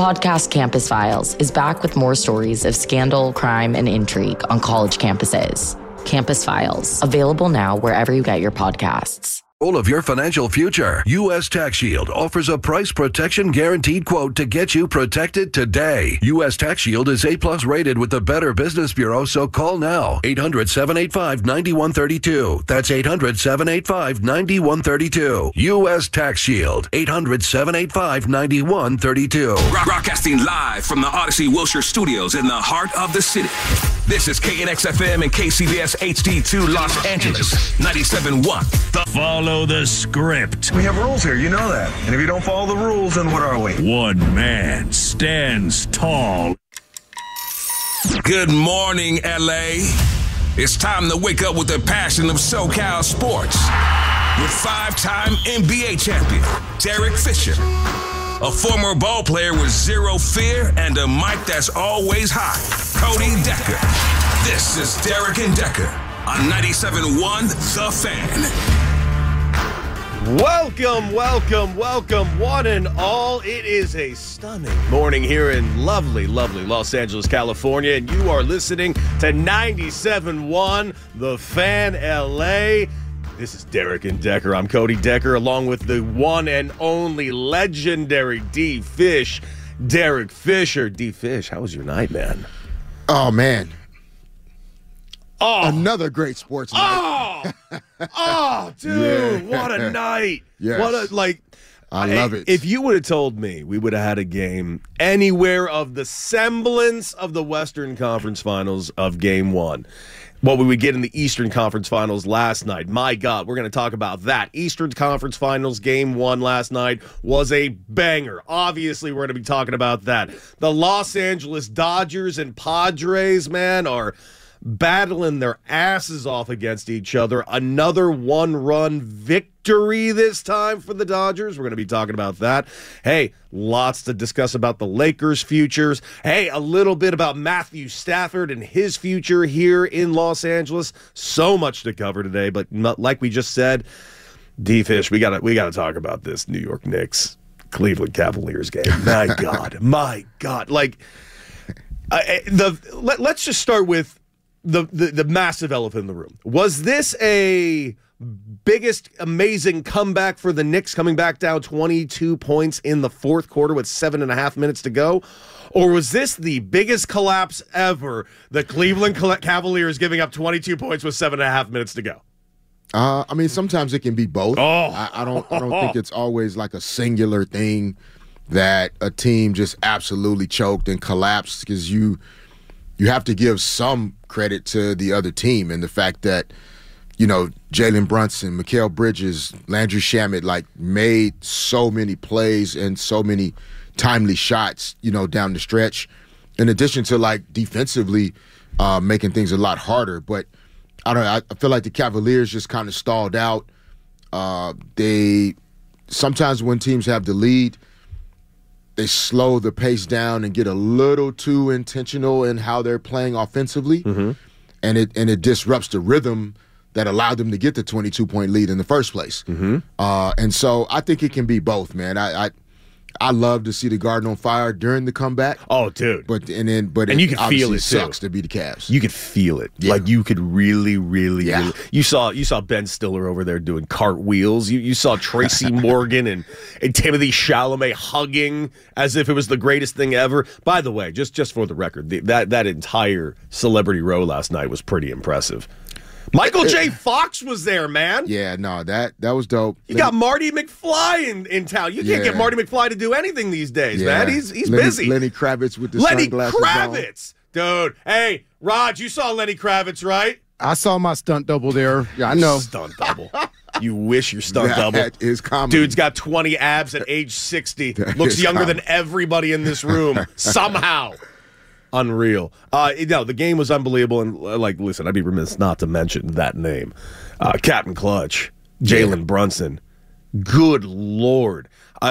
podcast Campus Files is back with more stories of scandal, crime, and intrigue on college campuses. Campus Files, available now wherever you get your podcasts. All of your financial future. U.S. Tax Shield offers a price protection guaranteed quote to get you protected today. U.S. Tax Shield is A+ rated with the Better Business Bureau, so call now. 800-785-9132. That's 800-785-9132. U.S. Tax Shield. 800-785-9132. Broadcasting live from the Odyssey Wilshire Studios in the heart of the city. This is KNX-FM and KCBS HD2 Los Angeles. 97.1. The Follow the script. We have rules here, you know that. And if you don't follow the rules, then what are we? One man stands tall. Good morning, LA. It's time to wake up with the passion of SoCal sports. With 5-time NBA champion Derek Fisher, a former ball player with zero fear and a mic that's always hot, Cody Decker. This is Derek and Decker on 97.1 The Fan. Welcome, one and all. It is a stunning morning here in lovely Los Angeles, California, and you are listening to 97.1 The Fan LA. This is Derek and Decker. I'm Cody Decker, along with the one and only legendary D. Fish, Derek Fisher. D. Fish, how was your night, man? Oh, man. Oh. Another great sports night. Dude, Yeah. what a night. Yes. I love it. If you would have told me we would have had a game anywhere of the semblance of the Western Conference Finals of Game 1, what we would get in the Eastern Conference Finals last night, my God, we're going to talk about that. Eastern Conference Finals Game 1 last night was a banger. Obviously, we're going to be talking about that. The Los Angeles Dodgers and Padres, man, are battling their asses off against each other. Another one-run victory this time for the Dodgers. We're going to be talking about that. Hey, lots to discuss about the Lakers' futures. Hey, a little bit about Matthew Stafford and his future here in Los Angeles. So much to cover today, but like we just said, D-Fish, we gotta talk about this New York Knicks Cleveland Cavaliers game. My God. Let's just start with the massive elephant in the room. Was this a biggest amazing comeback for the Knicks, coming back down 22 points in the fourth quarter with 7.5 minutes to go? Or was this the biggest collapse ever, the Cleveland Cavaliers giving up 22 points with 7.5 minutes to go? I mean, sometimes it can be both. I don't think it's always like a singular thing that a team just absolutely choked and collapsed, because you have to give some credit to the other team and the fact that, you know, Jalen Brunson, Mikal Bridges, Landry Shamet, made so many plays and so many timely shots, you know, down the stretch, in addition to, defensively making things a lot harder. But I don't know, I feel like the Cavaliers just kind of stalled out. They sometimes, when teams have the lead, they slow the pace down and get a little too intentional in how they're playing offensively, and it disrupts the rhythm that allowed them to get the 22-point lead in the first place. And so I think it can be both, man. I love to see the Garden on fire during the comeback. Oh, dude! But you can feel it. Sucks to be the Cavs. You could feel it. Yeah. You could really. Yeah. You saw Ben Stiller over there doing cartwheels. You saw Tracy Morgan and Timothée Chalamet hugging as if it was the greatest thing ever. By the way, just for the record, that entire Celebrity Row last night was pretty impressive. Michael J. Fox was there, man. Yeah, no, that was dope. You got Marty McFly in town. You can't get Marty McFly to do anything these days, man. He's busy. Lenny Kravitz with the sunglasses on. Lenny Kravitz! Dude, hey, Raj, you saw Lenny Kravitz, right? I saw my stunt double there. Yeah, I know. Stunt double. You wish your stunt double. That is comedy. Dude's got 20 abs at age 60. Looks younger than everybody in this room. Somehow. Unreal. The game was unbelievable, and listen, I'd be remiss not to mention that name. Captain Clutch, Jalen Brunson. Good Lord.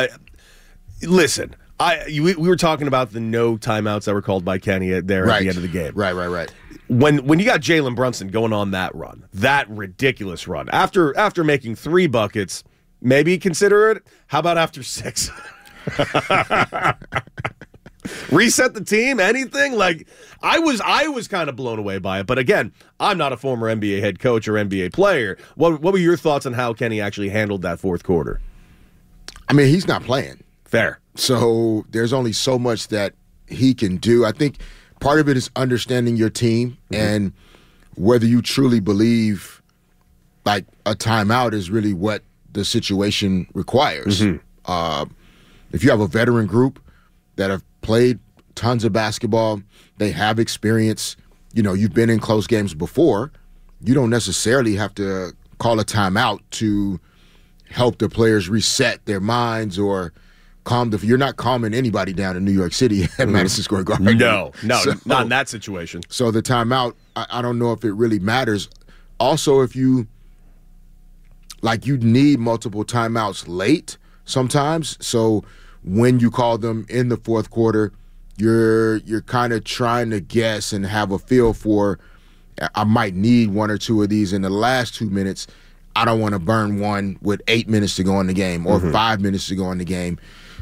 Listen, we were talking about the no timeouts that were called by Kenny at the end of the game. Right. When you got Jalen Brunson going on that run, that ridiculous run, after making 3 buckets, maybe consider it. How about after 6? Reset the team, anything? Like, I was kind of blown away by it. But again, I'm not a former NBA head coach or NBA player. What were your thoughts on how Kenny actually handled that fourth quarter? I mean, he's not playing. Fair. So there's only so much that he can do. I think part of it is understanding your team and whether you truly believe like a timeout is really what the situation requires. If you have a veteran group that have played tons of basketball, they have experience, you've been in close games before, you don't necessarily have to call a timeout to help the players reset their minds or you're not calming anybody down in New York City at Madison Square Garden. No, not in that situation. So the timeout, I don't know if it really matters. Also, if you need multiple timeouts late sometimes. So when you call them in the fourth quarter, you're kind of trying to guess and have a feel for, I might need one or two of these in the last 2 minutes. I don't want to burn one with 8 minutes to go in the game or 5 minutes to go in the game.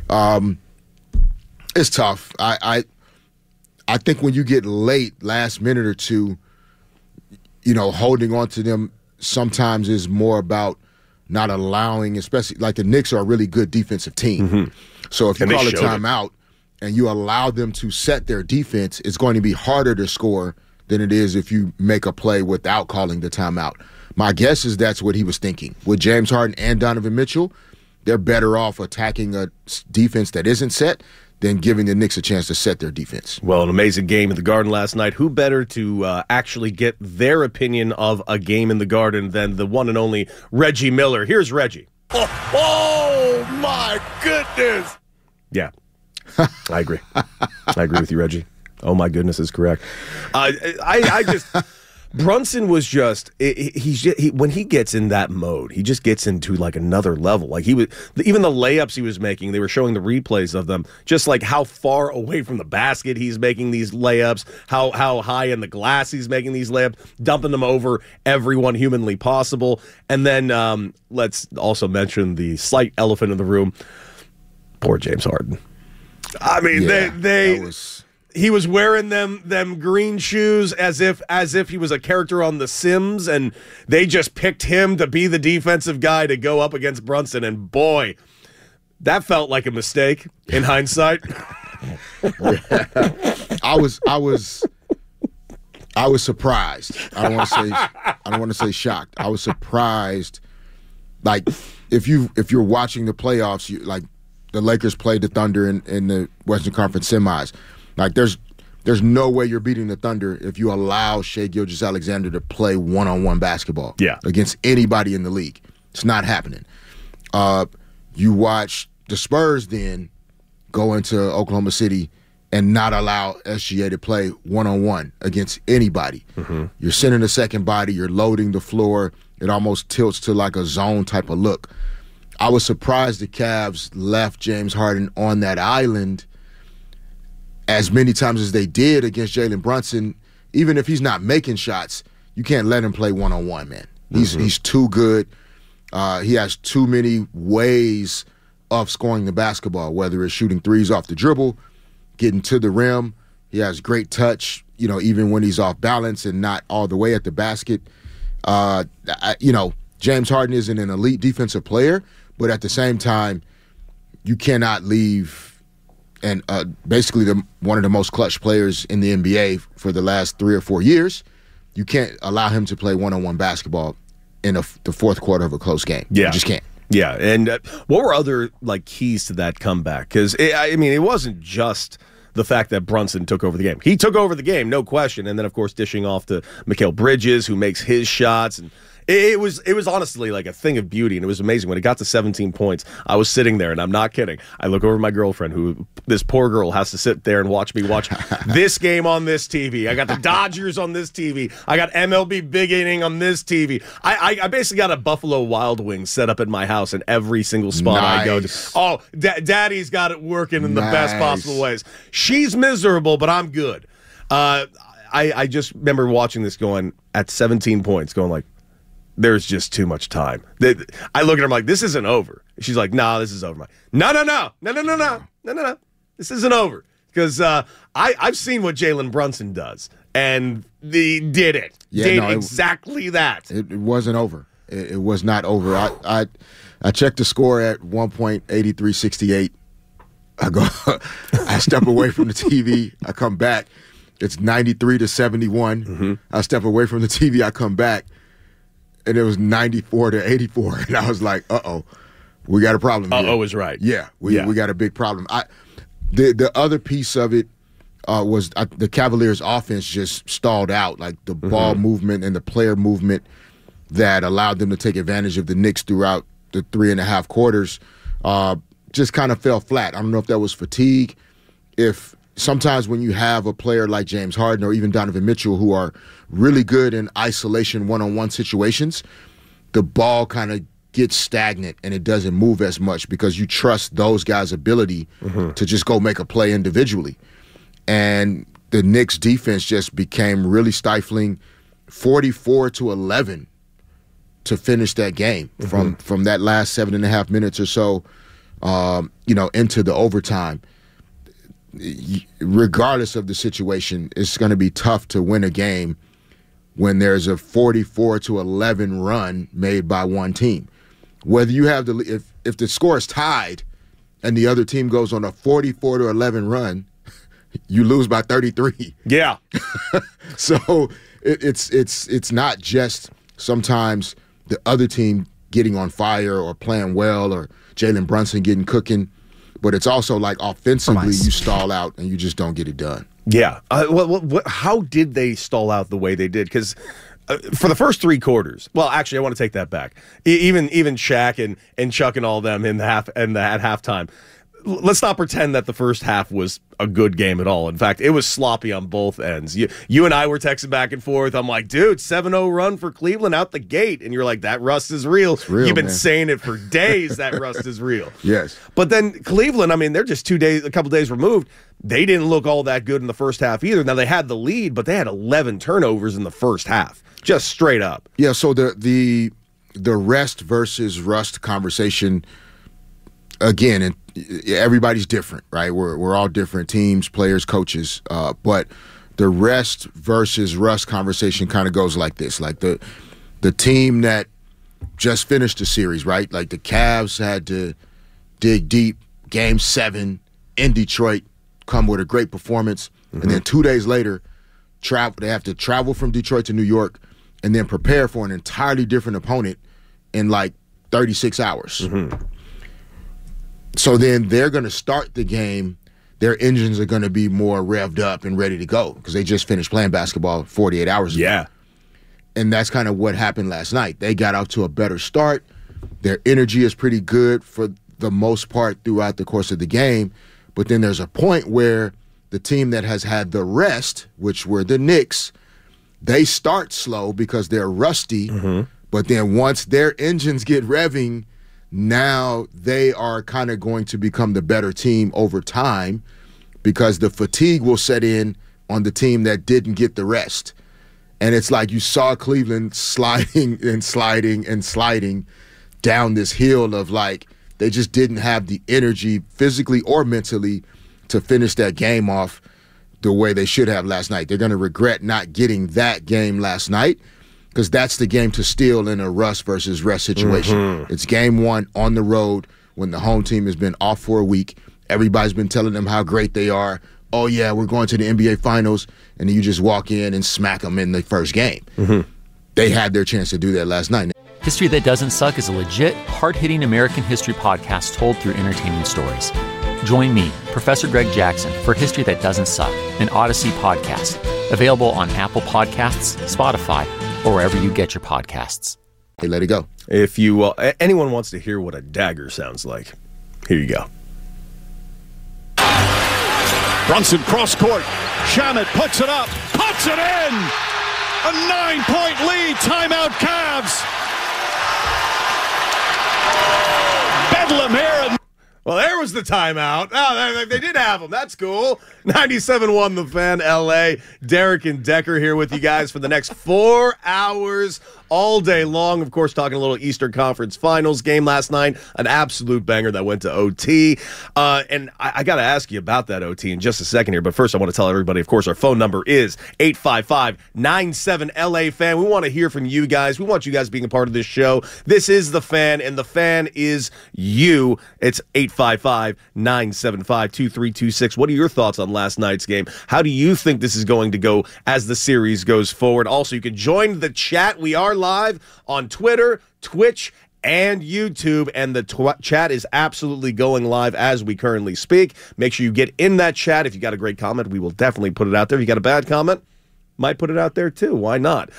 It's tough. I think when you get late, last minute or two, holding on to them sometimes is more about not allowing, especially like the Knicks are a really good defensive team. So if you call a timeout and you allow them to set their defense, it's going to be harder to score than it is if you make a play without calling the timeout. My guess is that's what he was thinking. With James Harden and Donovan Mitchell, they're better off attacking a defense that isn't set than giving the Knicks a chance to set their defense. Well, an amazing game in the Garden last night. Who better to actually get their opinion of a game in the Garden than the one and only Reggie Miller? Here's Reggie. Oh my goodness. Yeah, I agree. I agree with you, Reggie. Oh, my goodness is correct. I just... Brunson was just when he gets in that mode, he just gets into like another level. Like even the layups he was making, they were showing the replays of them, just like how far away from the basket he's making these layups, how high in the glass he's making these layups, dumping them over everyone humanly possible. And then let's also mention the slight elephant in the room. Poor James Harden. I mean, he was wearing them green shoes as if he was a character on The Sims, and they just picked him to be the defensive guy to go up against Brunson. And boy, that felt like a mistake in hindsight. I was surprised. I don't want to say shocked. I was surprised. Like if you're watching the playoffs, like the Lakers played the Thunder in the Western Conference semis. Like, there's no way you're beating the Thunder if you allow Shai Gilgeous-Alexander to play one-on-one basketball against anybody in the league. It's not happening. You watch the Spurs then go into Oklahoma City and not allow SGA to play one-on-one against anybody. You're sending a second body. You're loading the floor. It almost tilts to like a zone type of look. I was surprised the Cavs left James Harden on that island as many times as they did against Jalen Brunson. Even if he's not making shots, you can't let him play one-on-one, man. He's too good. He has too many ways of scoring the basketball, whether it's shooting threes off the dribble, getting to the rim. He has great touch, even when he's off balance and not all the way at the basket. James Harden isn't an elite defensive player, but at the same time, you cannot leave and basically one of the most clutch players in the NBA for the last 3 or 4 years. You can't allow him to play one-on-one basketball in the fourth quarter of a close game. Yeah. You just can't. Yeah, and what were other keys to that comeback? Because, it wasn't just the fact that Brunson took over the game. He took over the game, no question, and then, of course, dishing off to Mikal Bridges, who makes his shots, and It was honestly like a thing of beauty, and it was amazing. When it got to 17 points, I was sitting there, and I'm not kidding. I look over at my girlfriend, who this poor girl has to sit there and watch me watch this game on this TV. I got the Dodgers on this TV. I got MLB Big Inning on this TV. I basically got a Buffalo Wild Wings set up in my house in every single spot I go to. Oh, Daddy's got it working in the best possible ways. She's miserable, but I'm good. I just remember watching this going at 17 points, going like, there's just too much time. I look at her, I'm like, this isn't over. She's like, no, this is over. I'm like, no. This isn't over. because I've seen what Jalen Brunson does, and he did it. Exactly that. It wasn't over. It was not over. I checked the score at 1.8368. I step away from the TV. I come back. It's 93-71. Mm-hmm. I step away from the TV. I come back, and it was 94-84. And I was like, uh-oh, we got a problem here. Uh-oh is right. Yeah, we got a big problem. The other piece of it was the Cavaliers' offense just stalled out, like the ball movement and the player movement that allowed them to take advantage of the Knicks throughout the 3.5 quarters just kind of fell flat. I don't know if that was fatigue. If sometimes when you have a player like James Harden or even Donovan Mitchell who are really good in isolation one-on-one situations, the ball kind of gets stagnant and it doesn't move as much because you trust those guys' ability to just go make a play individually. And the Knicks defense just became really stifling, 44-11 to finish that game from that last 7.5 minutes or so, into the overtime. Regardless of the situation, it's going to be tough to win a game when there's a 44-11 run made by one team. Whether you have if the score is tied and the other team goes on a 44-11 run, you lose by 33. Yeah. So it's not just sometimes the other team getting on fire or playing well or Jalen Brunson getting cooking, but it's also like offensively you stall out and you just don't get it done. Yeah. How did they stall out the way they did? Because for the first 3 quarters, well, actually, I want to take that back. Even Shaq and Chuck and all them at halftime. Let's not pretend that the first half was a good game at all. In fact, it was sloppy on both ends. You and I were texting back and forth. I'm like, dude, 7-0 run for Cleveland out the gate. And you're like, that rust is real. It's real. You've been man. saying it for days, that rust is real. Yes. But then Cleveland, I mean, they're just a couple days removed. They didn't look all that good in the first half either. Now, they had the lead, but they had 11 turnovers in the first half. Just straight up. Yeah, so the rest versus rust conversation, again, and everybody's different, right? We're all different teams, players, coaches, but the rest versus rust conversation kind of goes like this. Like the team that just finished the series, right? Like the Cavs had to dig deep, Game 7 in Detroit, come with a great performance, and then 2 days later, they have to travel from Detroit to New York and then prepare for an entirely different opponent in like 36 hours. So then they're going to start the game. Their engines are going to be more revved up and ready to go because they just finished playing basketball 48 hours ago. Yeah. And that's kind of what happened last night. They got off to a better start. Their energy is pretty good for the most part throughout the course of the game. But then there's a point where the team that has had the rest, which were the Knicks, they start slow because they're rusty. But then once their engines get revving, now they are kind of going to become the better team over time because the fatigue will set in on the team that didn't get the rest. And it's like you saw Cleveland sliding and sliding and sliding down this hill of like they just didn't have the energy physically or mentally to finish that game off the way they should have last night. They're going to regret not getting that game last night because that's the game to steal in a rust versus rest situation. It's game 1 on the road when the home team has been off for a week. Everybody's been telling them how great they are. Oh, yeah, we're going to the NBA Finals, and then you just walk in and smack them in the first game. They had their chance to do that last night. History That Doesn't Suck is a legit, hard-hitting American history podcast told through entertaining stories. Join me, Professor Greg Jackson, for History That Doesn't Suck, an Odyssey podcast, available on Apple Podcasts, Spotify, or wherever you get your podcasts. Hey, let it go. If you anyone wants to hear what a dagger sounds like, here you go. Brunson cross court. Shamet puts it up, puts it in. A 9-point lead. Timeout Cavs. Bedlam here. Well, there was the timeout. Oh, they did have them. That's cool. 97.1 The Fan, L.A. Derek and Decker here with you guys for the next 4 hours, all day long. Of course, talking a little Eastern Conference Finals game last night. An absolute banger that went to OT. And I got to ask you about that OT in just a second here. But first, I want to tell everybody, of course, our phone number is 855-97-LA-FAN. We want to hear from you guys. We want you guys being a part of this show. This is The Fan, and The Fan is you. It's 855-975-2326. What are your thoughts on last night's game? How do you think this is going to go as the series goes forward? Also, you can join the chat. We are live on Twitter, Twitch, and YouTube, and the chat is absolutely going live as we currently speak. Make sure you get in that chat. If you got a great comment, we will definitely put it out there. If you got a bad comment, might put it out there too. Why not?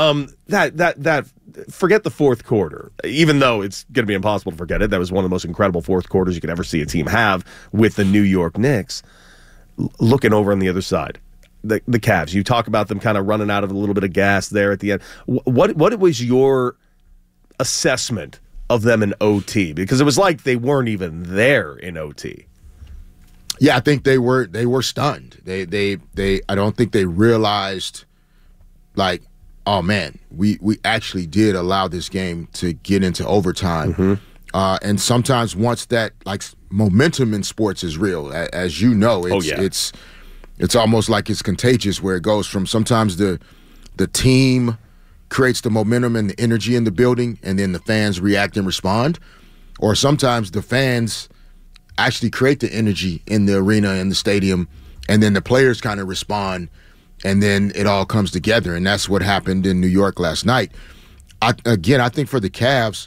Forget the fourth quarter, even though it's going to be impossible to forget it. That was one of the most incredible fourth quarters you could ever see a team have with the New York Knicks. Looking over on the other side, the Cavs. You talk about them kind of running out of a little bit of gas there at the end. What was your assessment of them in OT? Because it was like they weren't even there in OT. Yeah, I think they were stunned. They I don't think they realized, like, oh man, we actually did allow this game to get into overtime. Mm-hmm. And sometimes once that, like, momentum in sports is real, as you know, it's almost like it's contagious, where it goes from sometimes the team creates the momentum and the energy in the building, and then the fans react and respond, or sometimes the fans actually create the energy in the arena, in the stadium, and then the players kind of respond, and then it all comes together, and that's what happened in New York last night. I think for the Cavs,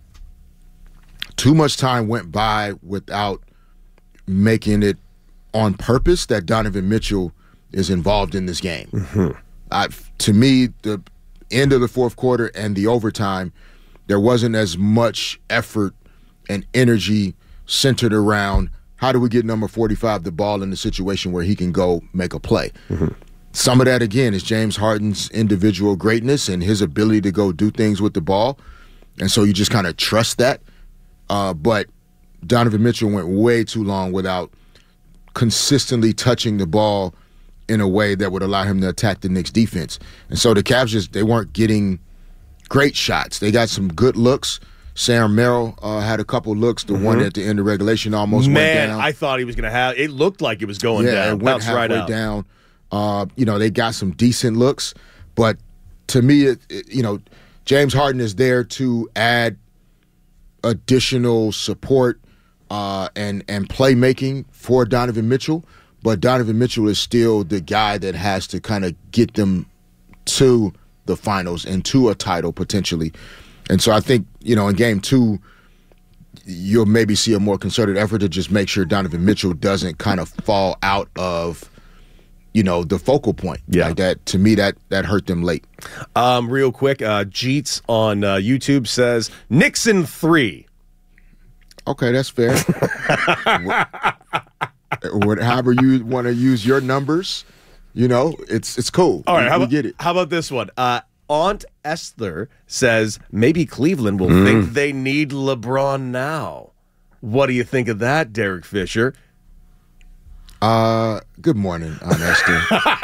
too much time went by without making it on purpose that Donovan Mitchell is involved in this game. Mm-hmm. To me, the end of the fourth quarter and the overtime, there wasn't as much effort and energy centered around how do we get number 45 the ball in the situation where he can go make a play. Mm-hmm. Some of that, again, is James Harden's individual greatness and his ability to go do things with the ball. And so you just kind of trust that. But Donovan Mitchell went way too long without consistently touching the ball in a way that would allow him to attack the Knicks defense. And so the Cavs they weren't getting great shots. They got some good looks. Sam Merrill had a couple looks. The one at the end of regulation almost went down. Man, I thought he was going to have – it looked like it was going down. Yeah, it went halfway down. They got some decent looks. But to me, James Harden is there to add additional support and playmaking for Donovan Mitchell. But Donovan Mitchell is still the guy that has to kind of get them to the finals and to a title potentially. And so I think, in game two, you'll maybe see a more concerted effort to just make sure Donovan Mitchell doesn't kind of fall out of, the focal point. Yeah. Like that, to me, that hurt them late. Real quick, Jeets on YouTube says, Nixon 3. Okay, that's fair. However you want to use your numbers, it's cool. All right, we get it. How about this one? Aunt Esther says maybe Cleveland will think they need LeBron now. What do you think of that, Derek Fisher? Good morning, Aunt Esther.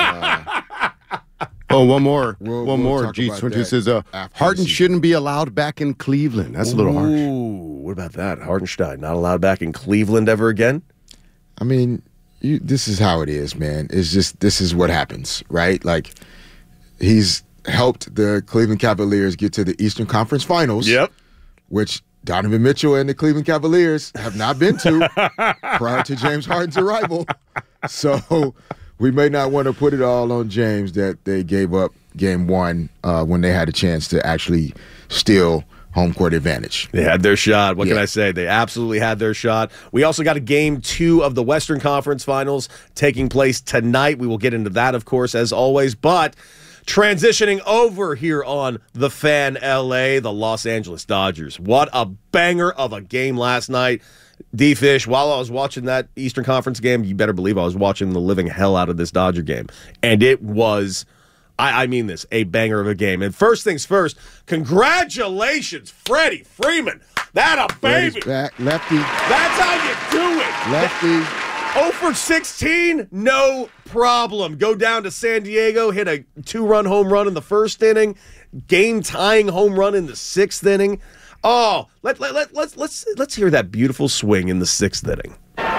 One more. Jeez, says Harden shouldn't be allowed back in Cleveland. That's a little harsh. Ooh, what about that? Hardenstein not allowed back in Cleveland ever again? I mean, this is how it is, man. It's just, this is what happens, right? Like, he's helped the Cleveland Cavaliers get to the Eastern Conference Finals. Yep. Which Donovan Mitchell and the Cleveland Cavaliers have not been to prior to James Harden's arrival. So we may not want to put it all on James that they gave up game one when they had a chance to actually steal home court advantage. They had their shot. What can I say? They absolutely had their shot. We also got a game 2 of the Western Conference Finals taking place tonight. We will get into that, of course, as always. But transitioning over here on The Fan LA, the Los Angeles Dodgers. What a banger of a game last night. D-Fish, while I was watching that Eastern Conference game, you better believe I was watching the living hell out of this Dodger game. And it was, I mean this, a banger of a game. And first things first, congratulations, Freddie Freeman. That a baby. Back, lefty. That's how you do it. Lefty. 0 for 16, no problem. Go down to San Diego, hit a 2-run home run in the first inning, game-tying home run in the 6th inning. Oh, let's hear that beautiful swing in the 6th inning.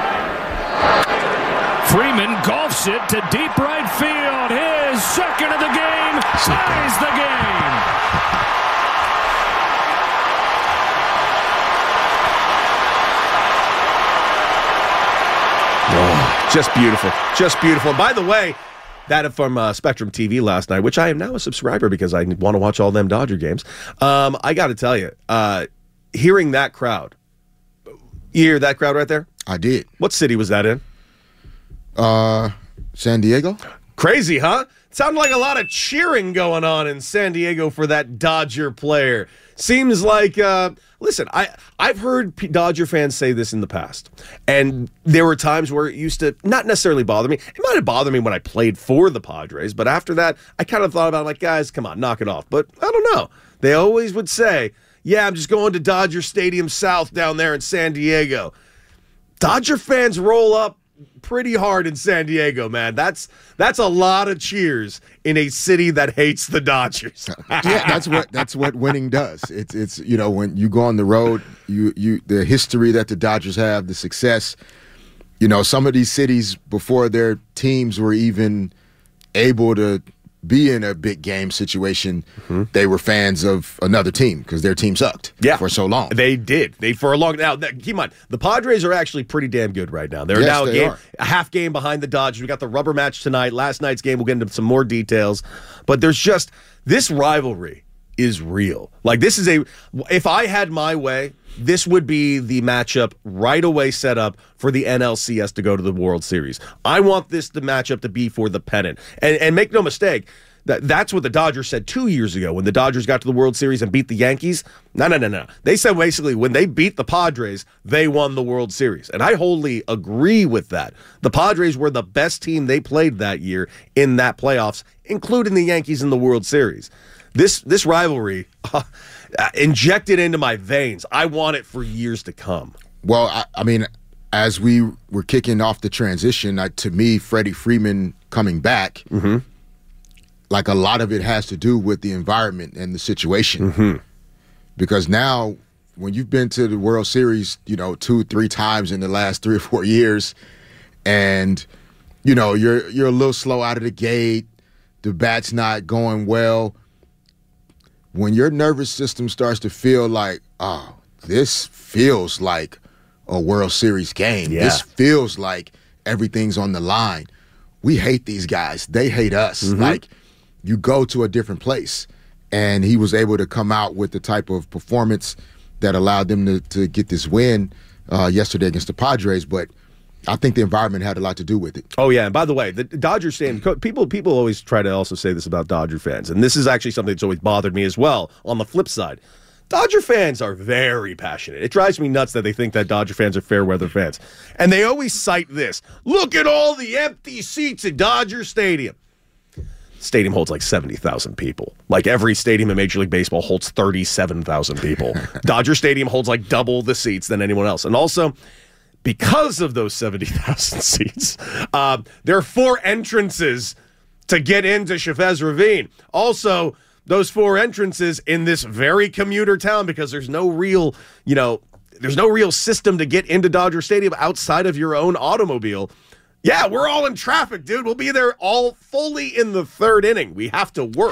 Freeman golfs it to deep right field. His second of the game ties the game. Oh, just beautiful. Just beautiful. By the way, that from Spectrum TV last night, which I am now a subscriber because I want to watch all them Dodger games. I got to tell you, hearing that crowd, you hear that crowd right there? I did. What city was that in? San Diego. Crazy, huh? Sounded like a lot of cheering going on in San Diego for that Dodger player. Seems like, listen, I've heard Dodger fans say this in the past, and there were times where it used to not necessarily bother me. It might have bothered me when I played for the Padres, but after that, I kind of thought about it like, guys, come on, knock it off. But I don't know. They always would say, yeah, I'm just going to Dodger Stadium South down there in San Diego. Dodger fans roll up pretty hard in San Diego, man. That's a lot of cheers in a city that hates the Dodgers. Yeah, that's what winning does. It's when you go on the road, you the history that the Dodgers have, the success. Some of these cities before their teams were even able to be in a big game situation, they were fans of another team because their team sucked for so long. They did. For a long now. Keep in mind, the Padres are actually pretty damn good right now. They're now a half game behind the Dodgers. We got the rubber match tonight. Last night's game, we'll get into some more details. But there's just this rivalry is real. Like this is if I had my way, this would be the matchup right away set up for the NLCS to go to the World Series. I want the matchup to be for the pennant. And make no mistake, that's what the Dodgers said 2 years ago when the Dodgers got to the World Series and beat the Yankees. No. They said basically when they beat the Padres, they won the World Series. And I wholly agree with that. The Padres were the best team they played that year in that playoffs, including the Yankees in the World Series. This rivalry injected into my veins. I want it for years to come. Well, I mean, as we were kicking off the transition, to me, Freddie Freeman coming back, like a lot of it has to do with the environment and the situation. Because now, when you've been to the World Series, 2-3 times in the last 3 or 4 years, and you're a little slow out of the gate, the bat's not going well. When your nervous system starts to feel like, oh, this feels like a World Series game. Yeah. This feels like everything's on the line. We hate these guys. They hate us. Like, you go to a different place. And he was able to come out with the type of performance that allowed them to get this win yesterday against the Padres. But I think the environment had a lot to do with it. Oh, yeah. And by the way, the Dodgers fan, people always try to also say this about Dodger fans. And this is actually something that's always bothered me as well. On the flip side, Dodger fans are very passionate. It drives me nuts that they think that Dodger fans are fair weather fans. And they always cite this. Look at all the empty seats at Dodger Stadium. Stadium holds like 70,000 people. Like every stadium in Major League Baseball holds 37,000 people. Dodger Stadium holds like double the seats than anyone else. And also, because of those 70,000 seats, there are 4 entrances to get into Chavez Ravine. Also, those 4 entrances in this very commuter town, because there's no real, there's no real system to get into Dodger Stadium outside of your own automobile. Yeah, we're all in traffic, dude. We'll be there all fully in the 3rd inning. We have to work.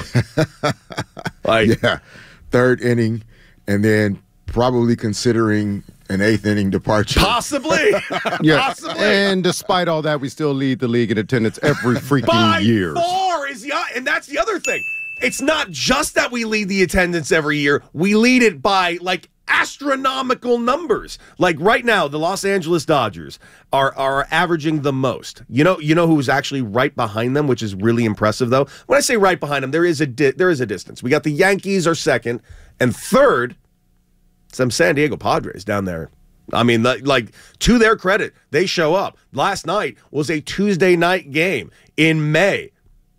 Yeah, 3rd inning, and then probably considering an 8th inning departure. Possibly. Yeah. Possibly. And despite all that, we still lead the league in attendance every freaking year. And that's the other thing. It's not just that we lead the attendance every year. We lead it by, like, astronomical numbers. Like right now, the Los Angeles Dodgers are averaging the most. You know who's actually right behind them, which is really impressive, though? When I say right behind them, there is a distance. We got the Yankees are second, and third, some San Diego Padres down there. I mean, like, to their credit, they show up. Last night was a Tuesday night game in May.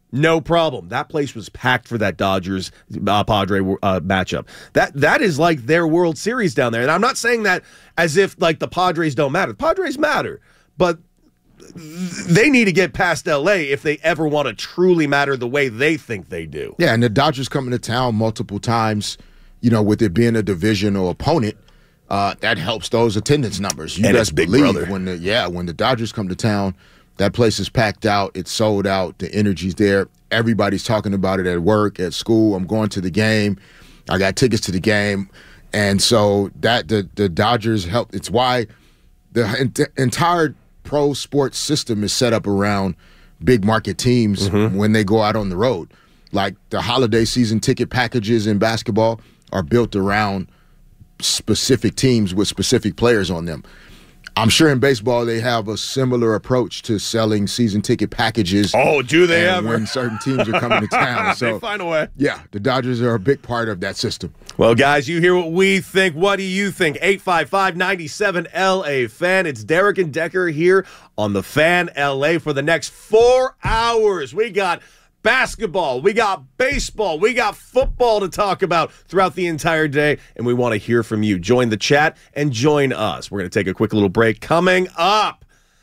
No problem. That place was packed for that Dodgers Padre matchup. That is like their World Series down there. And I'm not saying that as if like the Padres don't matter. The Padres matter, but they need to get past LA if they ever want to truly matter the way they think they do. Yeah, and the Dodgers coming to town multiple times, with it being a divisional opponent, that helps those attendance numbers. You and best big believe brother. when the Dodgers come to town, that place is packed out. It's sold out. The energy's there. Everybody's talking about it at work, at school. I'm going to the game. I got tickets to the game. And so that the Dodgers help. It's why the entire pro sports system is set up around big market teams when they go out on the road. Like the holiday season ticket packages in basketball are built around specific teams with specific players on them. I'm sure in baseball they have a similar approach to selling season ticket packages. Oh, do they ever? When certain teams are coming to town. So, they find a way. Yeah, the Dodgers are a big part of that system. Well, guys, you hear what we think. What do you think? 855-97-LA Fan. It's Derek and Decker here on the Fan LA for the next 4 hours. We got basketball, we got baseball, we got football to talk about throughout the entire day, and we want to hear from you. Join the chat and join us. We're going to take a quick little break. Coming up,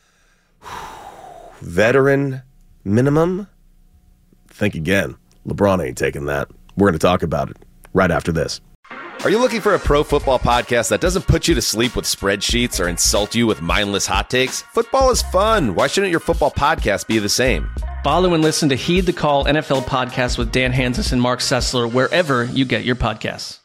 veteran minimum? Think again. LeBron ain't taking that. We're going to talk about it right after this. Are you looking for a pro football podcast that doesn't put you to sleep with spreadsheets or insult you with mindless hot takes? Football is fun. Why shouldn't your football podcast be the same? Follow and listen to Heed the Call NFL podcast with Dan Hansis and Mark Sessler wherever you get your podcasts.